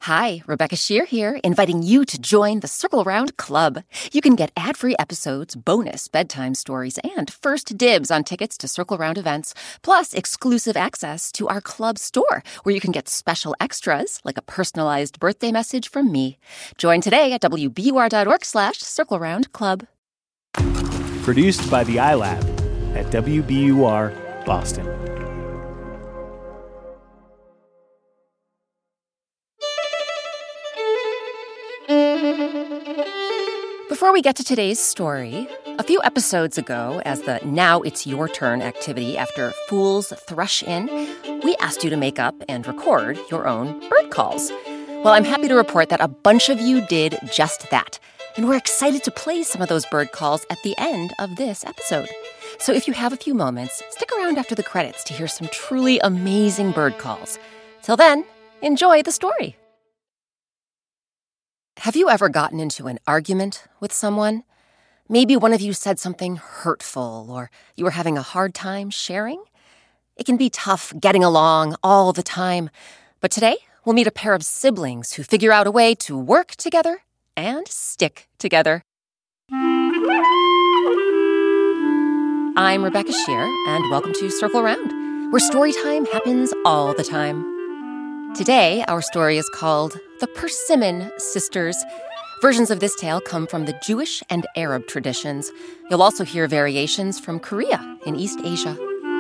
Hi, Rebecca Shear here, inviting you to join the Circle Round Club. You can get ad-free episodes, bonus bedtime stories, and first dibs on tickets to Circle Round events, plus exclusive access to our club store, where you can get special extras, like a personalized birthday message from me. Join today at wbur.org/Circle Round Club. Produced by the iLab at WBUR Boston. Before we get to today's story, a few episodes ago, as the Now It's Your Turn activity after Fools Thrush In, we asked you to make up and record your own bird calls. Well, I'm happy to report that a bunch of you did just that, and we're excited to play some of those bird calls at the end of this episode. So if you have a few moments, stick around after the credits to hear some truly amazing bird calls. Till then, enjoy the story. Have you ever gotten into an argument with someone? Maybe one of you said something hurtful, or you were having a hard time sharing? It can be tough getting along all the time, but today we'll meet a pair of siblings who figure out a way to work together and stick together. I'm Rebecca Shear, and welcome to Circle Round, where story time happens all the time. Today, our story is called The Persimmon Sisters. Versions of this tale come from the Jewish and Arab traditions. You'll also hear variations from Korea in East Asia.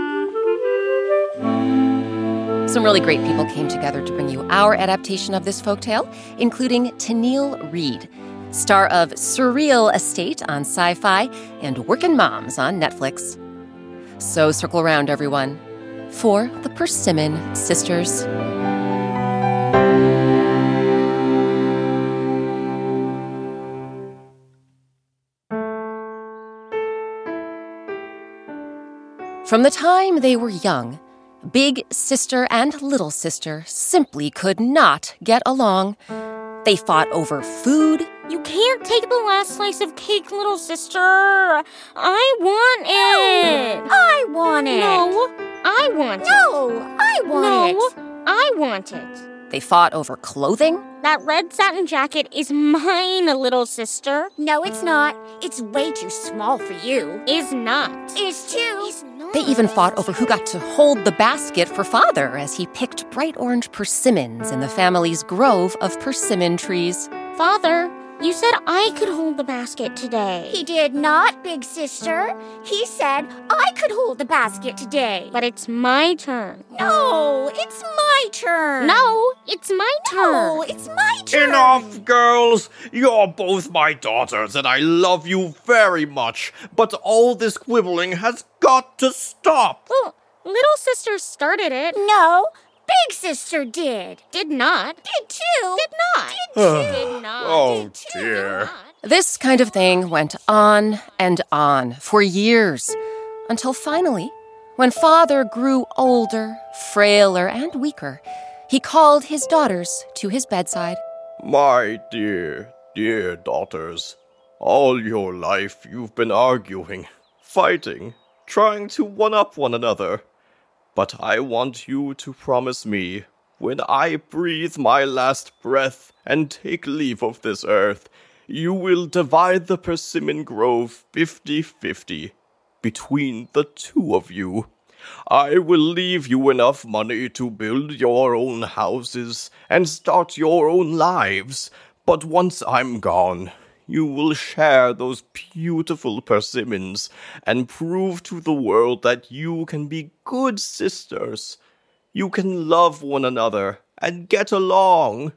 Some really great people came together to bring you our adaptation of this folktale, including Tennille Reed, star of Surreal Estate on Sci-Fi and Workin' Moms on Netflix. So circle around, everyone, for The Persimmon Sisters. From the time they were young, big sister and little sister simply could not get along. They fought over food. You can't take the last slice of cake, little sister. I want it. I want it. No, I want it. No, I want it. No, I want it. They fought over clothing. That red satin jacket is mine, little sister. No, it's not. It's way too small for you. Is not. Is too. Is not. They even fought over who got to hold the basket for father as he picked bright orange persimmons in the family's grove of persimmon trees. Father, you said I could hold the basket today. He did not, big sister. He said I could hold the basket today. But it's my turn. No, it's my turn. No, it's my turn. No, it's my turn. Enough, girls! You're both my daughters, and I love you very much. But all this quibbling has got to stop. Well, little sister started it. No, big sister did. Did not. Did too. Did not. Did too. Did not. Oh, Did too. dear. Did not. This kind of thing went on and on for years, until finally, when father grew older, frailer, and weaker, he called his daughters to his bedside. My dear, dear daughters, all your life you've been arguing, fighting, trying to one-up one another. But I want you to promise me, when I breathe my last breath and take leave of this earth, you will divide the persimmon grove 50-50 between the two of you. I will leave you enough money to build your own houses and start your own lives, but once I'm gone, you will share those beautiful persimmons and prove to the world that you can be good sisters. You can love one another and get along.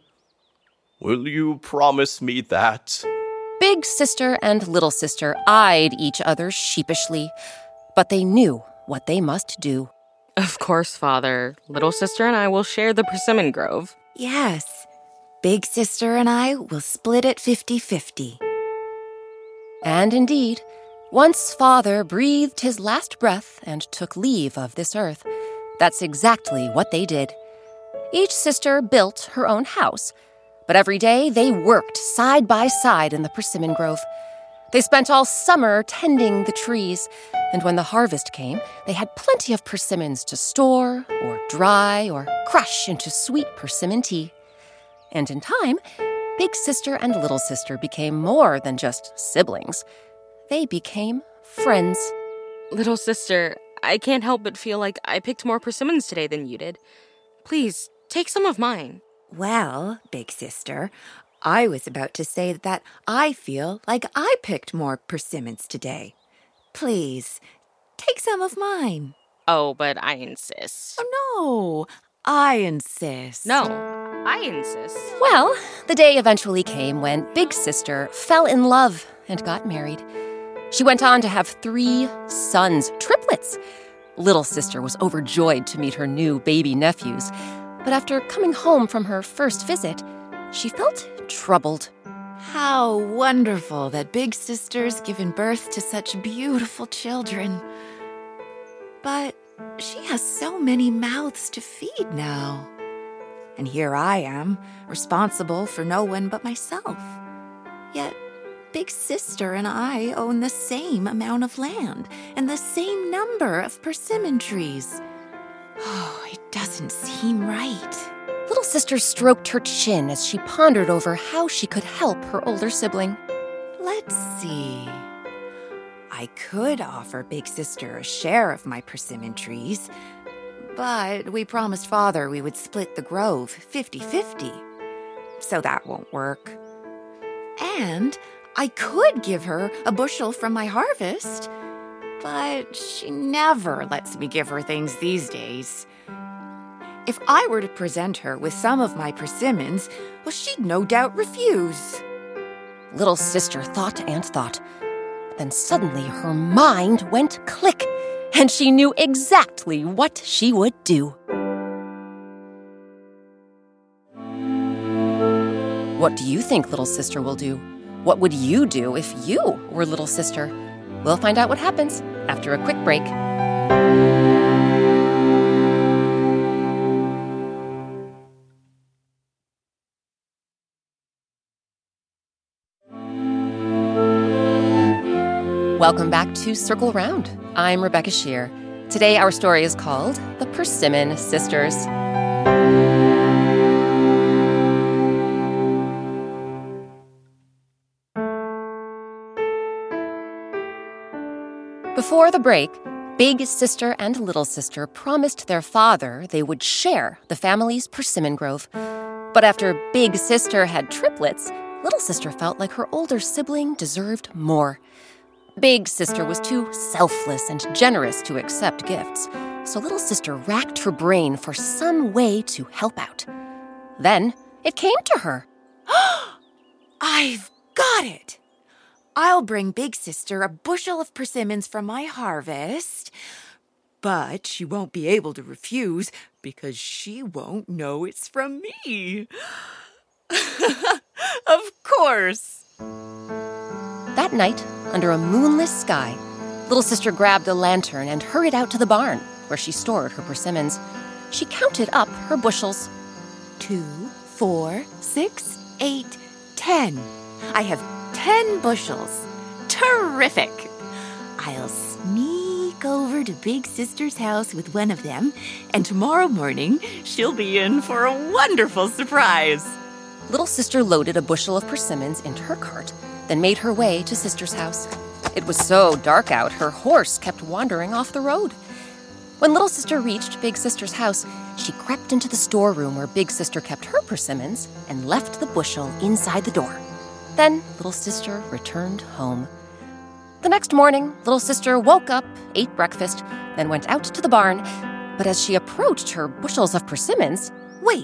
Will you promise me that? Big sister and little sister eyed each other sheepishly, but they knew what they must do. Of course, Father. Little sister and I will share the persimmon grove. Yes. Big sister and I will split it 50-50. And indeed, once father breathed his last breath and took leave of this earth, that's exactly what they did. Each sister built her own house, but every day they worked side by side in the persimmon grove. They spent all summer tending the trees, and when the harvest came, they had plenty of persimmons to store or dry or crush into sweet persimmon tea. And in time, big sister and little sister became more than just siblings. They became friends. Little sister, I can't help but feel like I picked more persimmons today than you did. Please, take some of mine. Well, big sister, I was about to say that I feel like I picked more persimmons today. Please, take some of mine. Oh, but I insist. Oh, no, I insist. No, I insist. Well, the day eventually came when big sister fell in love and got married. She went on to have 3 sons, triplets. Little sister was overjoyed to meet her new baby nephews, but after coming home from her first visit, she felt troubled. How wonderful that big sister's given birth to such beautiful children. But she has so many mouths to feed now. And here I am, responsible for no one but myself. Yet, big sister and I own the same amount of land and the same number of persimmon trees. Oh, it doesn't seem right. Little sister stroked her chin as she pondered over how she could help her older sibling. Let's see. I could offer big sister a share of my persimmon trees, but we promised Father we would split the grove 50-50, so that won't work. And I could give her a bushel from my harvest, but she never lets me give her things these days. If I were to present her with some of my persimmons, well, she'd no doubt refuse. Little sister thought and thought. Then suddenly her mind went click, and she knew exactly what she would do. What do you think little sister will do? What would you do if you were little sister? We'll find out what happens after a quick break. Welcome back to Circle Round. I'm Rebecca Shear. Today our story is called The Persimmon Sisters. Before the break, big sister and little sister promised their father they would share the family's persimmon grove. But after big sister had triplets, little sister felt like her older sibling deserved more. Big sister was too selfless and generous to accept gifts, so little sister racked her brain for some way to help out. Then it came to her. I've got it! I'll bring big sister a bushel of persimmons from my harvest, but she won't be able to refuse because she won't know it's from me. Of course. That night, under a moonless sky, little sister grabbed a lantern and hurried out to the barn, where she stored her persimmons. She counted up her bushels. 2, 4, 6, 8, 10. I have 10 bushels. Terrific! I'll sneak over to big sister's house with one of them, and tomorrow morning she'll be in for a wonderful surprise. Little sister loaded a bushel of persimmons into her cart, then made her way to sister's house. It was so dark out, her horse kept wandering off the road. When little sister reached big sister's house, she crept into the storeroom where big sister kept her persimmons and left the bushel inside the door. Then little sister returned home. The next morning, little sister woke up, ate breakfast, then went out to the barn. But as she approached her bushels of persimmons, Wait,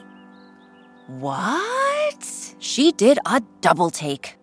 what? she did a double take.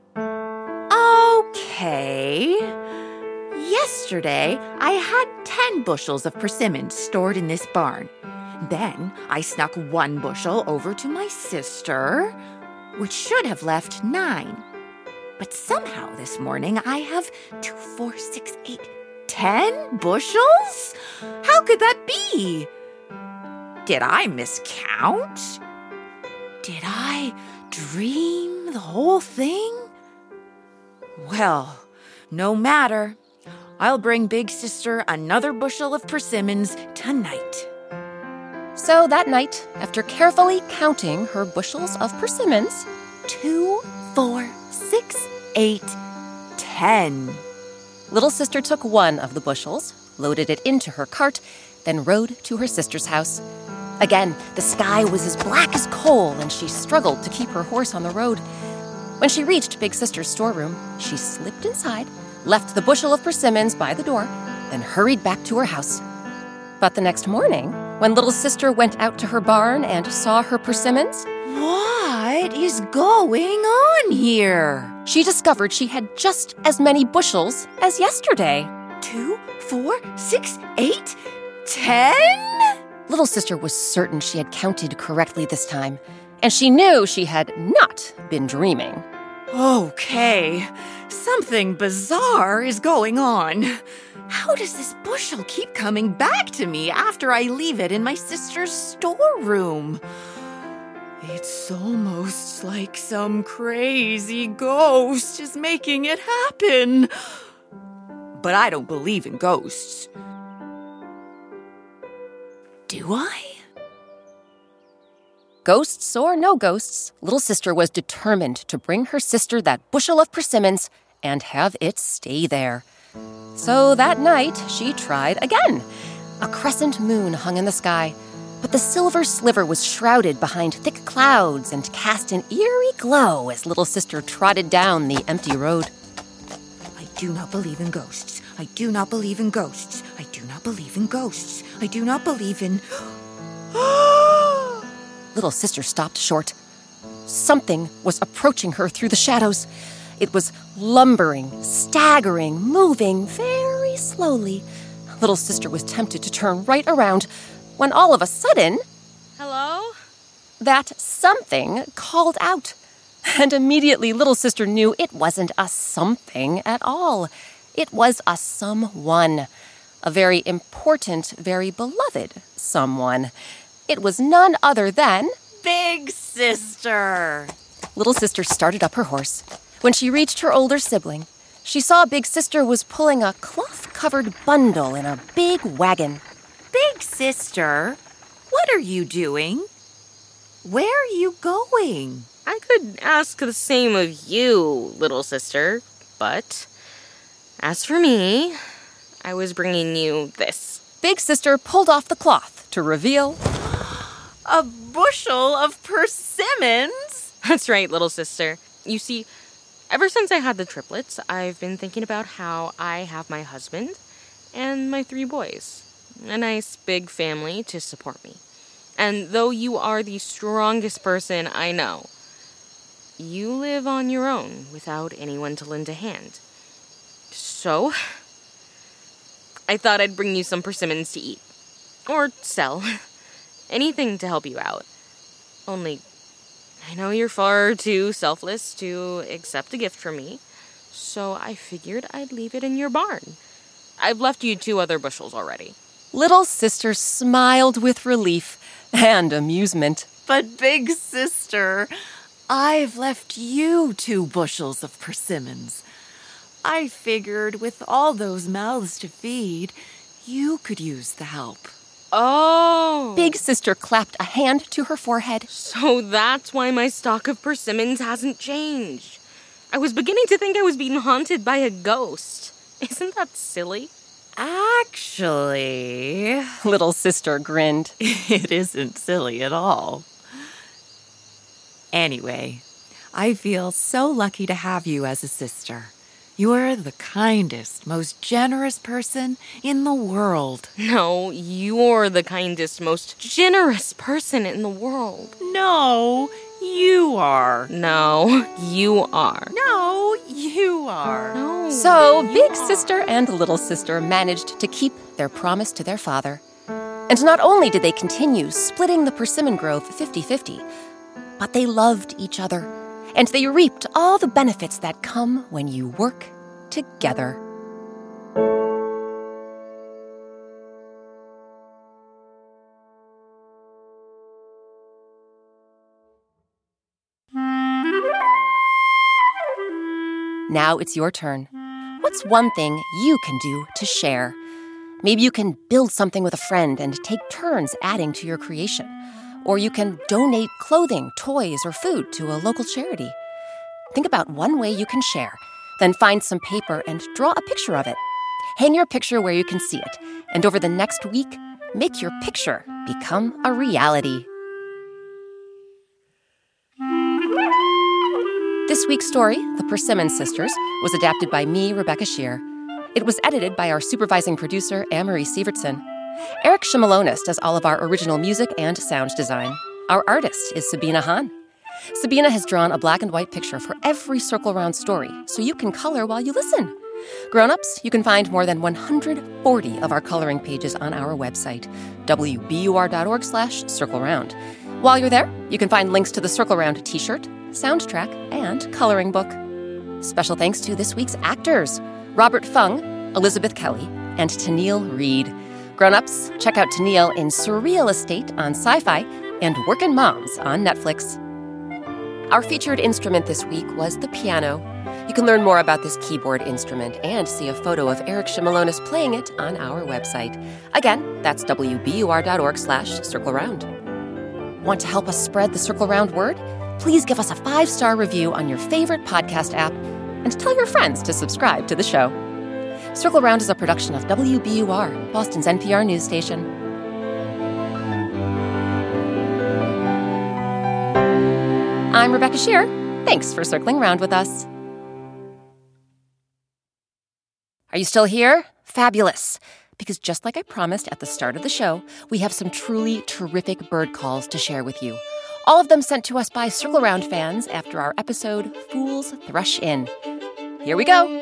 Okay. Yesterday, I had 10 bushels of persimmons stored in this barn. Then I snuck 1 bushel over to my sister, which should have left 9. But somehow this morning I have 2, 4, 6, 8, 10 bushels? How could that be? Did I miscount? Did I dream the whole thing? Well, no matter. I'll bring big sister another bushel of persimmons tonight. So that night, after carefully counting her bushels of persimmons, 2, 4, 6, 8, 10. little sister took one of the bushels, loaded it into her cart, then rode to her sister's house. Again, the sky was as black as coal, and she struggled to keep her horse on the road. When she reached Big Sister's storeroom, she slipped inside, left the bushel of persimmons by the door, then hurried back to her house. But the next morning, when little sister went out to her barn and saw her persimmons, What is going on here? she discovered she had just as many bushels as yesterday. 2, 4, 6, 8, 10? Little sister was certain she had counted correctly this time, and she knew she had not been dreaming. Okay, something bizarre is going on. How does this bushel keep coming back to me after I leave it in my sister's storeroom? It's almost like some crazy ghost is making it happen. But I don't believe in ghosts. Do I? Ghosts or no ghosts, little sister was determined to bring her sister that bushel of persimmons and have it stay there. So that night, she tried again. A crescent moon hung in the sky, but the silver sliver was shrouded behind thick clouds and cast an eerie glow as little sister trotted down the empty road. I do not believe in ghosts. I do not believe in ghosts. I do not believe in ghosts. I do not believe in... Little sister stopped short. Something was approaching her through the shadows. It was lumbering, staggering, moving very slowly. Little sister was tempted to turn right around when all of a sudden, Hello? that something called out. And immediately little sister knew it wasn't a something at all. It was a someone. A very important, very beloved someone. It was none other than Big Sister! Little sister started up her horse. When she reached her older sibling, she saw Big Sister was pulling a cloth-covered bundle in a big wagon. Big Sister, what are you doing? Where are you going? I could ask the same of you, little sister, but as for me, I was bringing you this. Big Sister pulled off the cloth to reveal A bushel of persimmons? That's right, little sister. You see, ever since I had the triplets, I've been thinking about how I have my husband and my 3 boys. A nice big family to support me. And though you are the strongest person I know, you live on your own without anyone to lend a hand. So, I thought I'd bring you some persimmons to eat. Or sell. Anything to help you out. Only, I know you're far too selfless to accept a gift from me, so I figured I'd leave it in your barn. I've left you 2 other bushels already. Little Sister smiled with relief and amusement. But Big Sister, I've left you 2 bushels of persimmons. I figured with all those mouths to feed, you could use the help. Oh! Big Sister clapped a hand to her forehead. So that's why my stock of persimmons hasn't changed. I was beginning to think I was being haunted by a ghost. Isn't that silly? Actually, Little Sister grinned. it isn't silly at all. Anyway, I feel so lucky to have you as a sister. You're the kindest, most generous person in the world. No, you're the kindest, most generous person in the world. No, you are. No, you are. No, you are. No. So Big Sister and Little Sister managed to keep their promise to their father. And not only did they continue splitting the persimmon grove 50-50, but they loved each other. And they reaped all the benefits that come when you work together. Now it's your turn. What's one thing you can do to share? Maybe you can build something with a friend and take turns adding to your creation. Or you can donate clothing, toys, or food to a local charity. Think about one way you can share, then find some paper and draw a picture of it. Hang your picture where you can see it, and over the next week, make your picture become a reality. This week's story, The Persimmon Sisters, was adapted by me, Rebecca Shear. It was edited by our supervising producer, Anne-Marie Sievertson. Eric Shimalonis does all of our original music and sound design. Our artist is Sabina Hahn. Sabina has drawn a black and white picture for every Circle Round story, so you can color while you listen. Grown-ups, you can find more than 140 of our coloring pages on our website, wbur.org/circleround. While you're there, you can find links to the Circle Round t-shirt, soundtrack, and coloring book. Special thanks to this week's actors, Robert Fung, Elizabeth Kelly, and Tennille Reed. Grown-ups, check out Tennille in Surreal Estate on Sci-Fi and Workin' Moms on Netflix. Our featured instrument this week was the piano. You can learn more about this keyboard instrument and see a photo of Eric Shimalonis playing it on our website. Again, that's wbur.org/circleround. Want to help us spread the Circle Round word? Please give us a 5-star review on your favorite podcast app and tell your friends to subscribe to the show. Circle Round is a production of WBUR, Boston's NPR news station. I'm Rebecca Shear. Thanks for circling round with us. Are you still here? Fabulous. Because just like I promised at the start of the show, we have some truly terrific bird calls to share with you. All of them sent to us by Circle Round fans after our episode, Fools Thrush In. Here we go.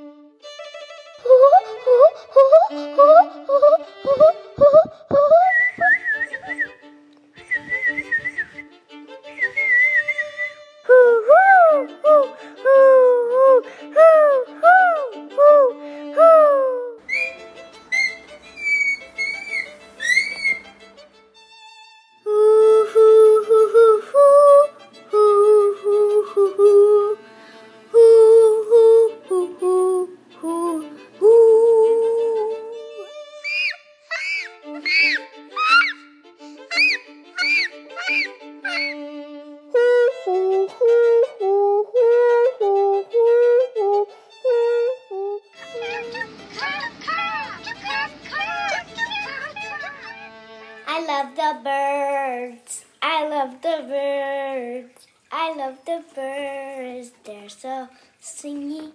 I love the birds. I love the birds. I love the birds. They're so singing.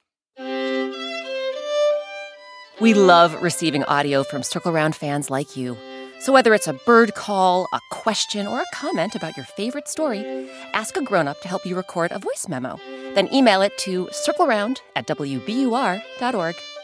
We love receiving audio from Circle Round fans like you. So whether it's a bird call, a question, or a comment about your favorite story, ask a grown-up to help you record a voice memo. Then email it to circleround@wbur.org.